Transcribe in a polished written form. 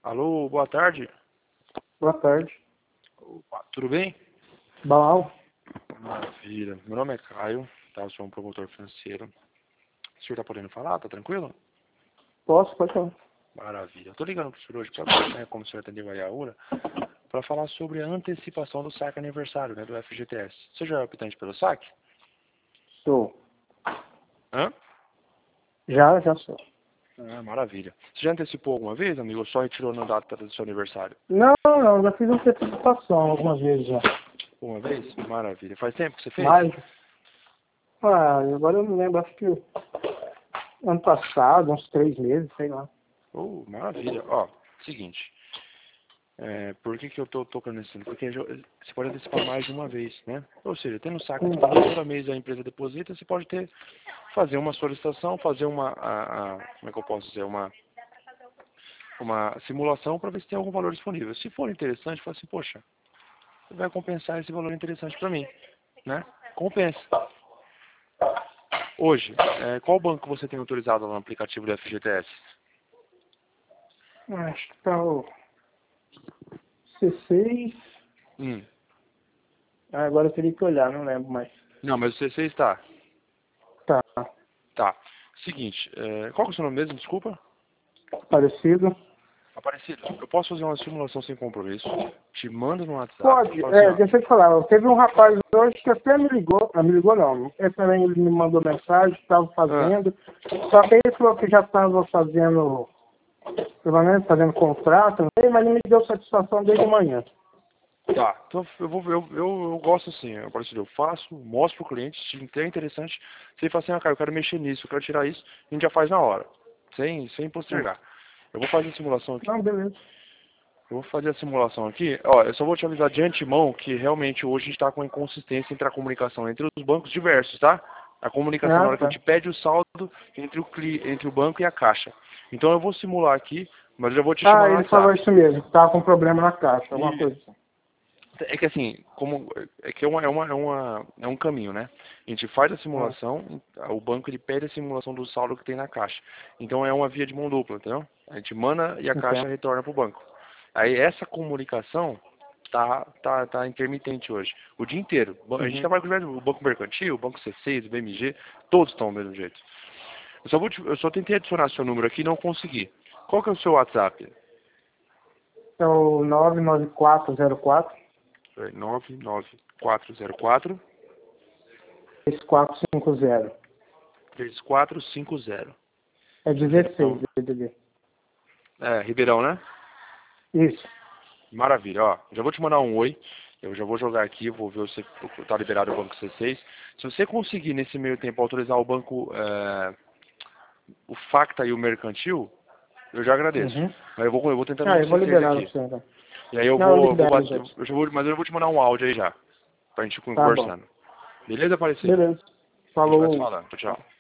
Alô, boa tarde. Boa tarde. Opa, tudo bem? Bom, Maravilha. Meu nome é Caio, tá? Eu sou um promotor financeiro. O senhor tá podendo falar? Tá tranquilo? pode falar. Maravilha. Eu tô ligando pro senhor hoje pra ver, né, como o senhor atendeu aí a URA, pra falar sobre a antecipação do saque aniversário, né, do FGTS. Você já é optante pelo saque? Sou. Hã? Já sou. Ah, maravilha. Você já antecipou alguma vez, amigo, ou só retirou na data do seu aniversário? Não, já fiz uma participação algumas vezes já. Uma vez? Maravilha. Faz tempo que você fez? Mas, agora eu não lembro, acho que ano passado, uns 3 meses, sei lá. Maravilha. Ó, seguinte. Por que eu tô tocando nesse? Porque você pode antecipar mais de uma vez, né? Ou seja, tendo saque toda mês a empresa deposita, você pode fazer uma solicitação, fazer como é que eu posso dizer, uma simulação para ver se tem algum valor disponível. Se for interessante, fala assim, poxa, vai compensar esse valor interessante para mim, né? Compensa. Hoje, qual banco você tem autorizado lá no aplicativo do FGTS? Acho que tá o C6. Hum. Agora eu teria que olhar, não lembro mais. Não, mas o C6 está. Tá. Tá. Seguinte, qual que é o seu nome mesmo? Desculpa. Parecido? Aparecido, eu posso fazer uma simulação sem compromisso, te mando no WhatsApp, Pode. fala assim, ó. Deixa eu te falar. Teve um rapaz hoje que até me ligou. Não, me ligou não. Ele também me mandou mensagem, estava Ah, fazendo. Só que ele falou que já estava fazendo, pelo menos fazendo contrato, não sei, mas não me deu satisfação desde de manhã. tá, então eu gosto assim, Aparecido, eu faço, mostro pro cliente, se é interessante, se ele fala assim, cara, eu quero mexer nisso, eu quero tirar isso, a gente já faz na hora, sem postergar. Eu vou fazer a simulação aqui. Não, beleza. Eu vou fazer a simulação aqui. Ó, eu só vou te avisar de antemão que realmente hoje a gente está com inconsistência entre a comunicação entre os bancos diversos, tá? A comunicação na hora que a Tá. gente pede o saldo entre o banco e a caixa. Então eu vou simular aqui, mas eu já vou te chamar no Ele falou WhatsApp. isso mesmo, que estava com problema na caixa, alguma coisa assim. É que assim, é um caminho, né? A gente faz a simulação, o banco ele pede a simulação do saldo que tem na caixa. Então é uma via de mão dupla, entendeu? A gente manda e a caixa Entendo. retorna para o banco. Aí essa comunicação tá intermitente hoje, o dia inteiro. A gente trabalha com o Banco Mercantil, o Banco C6, o BMG, todos estão do mesmo jeito. Eu só tentei adicionar seu número aqui e não consegui. Qual que é o seu WhatsApp? É o 99404 99404 3450. 3450. É 16, Ribeirão. DDD. Ribeirão, né? Isso. Maravilha, ó. Já vou te mandar um oi. Eu já vou jogar aqui, vou ver se tá liberado o banco C6. Se você conseguir, nesse meio tempo, autorizar o banco, o Facta e o Mercantil, eu já agradeço. Mas eu vou tentar no Eu vou C6 liberar aqui. você então. E aí eu Não, eu vou libero os bater, outros. mas eu vou te mandar um áudio aí já, pra gente ir Tá bom. conversando. Beleza, Aparecido? Beleza. A gente vai se Falou. falando. Tchau, tchau.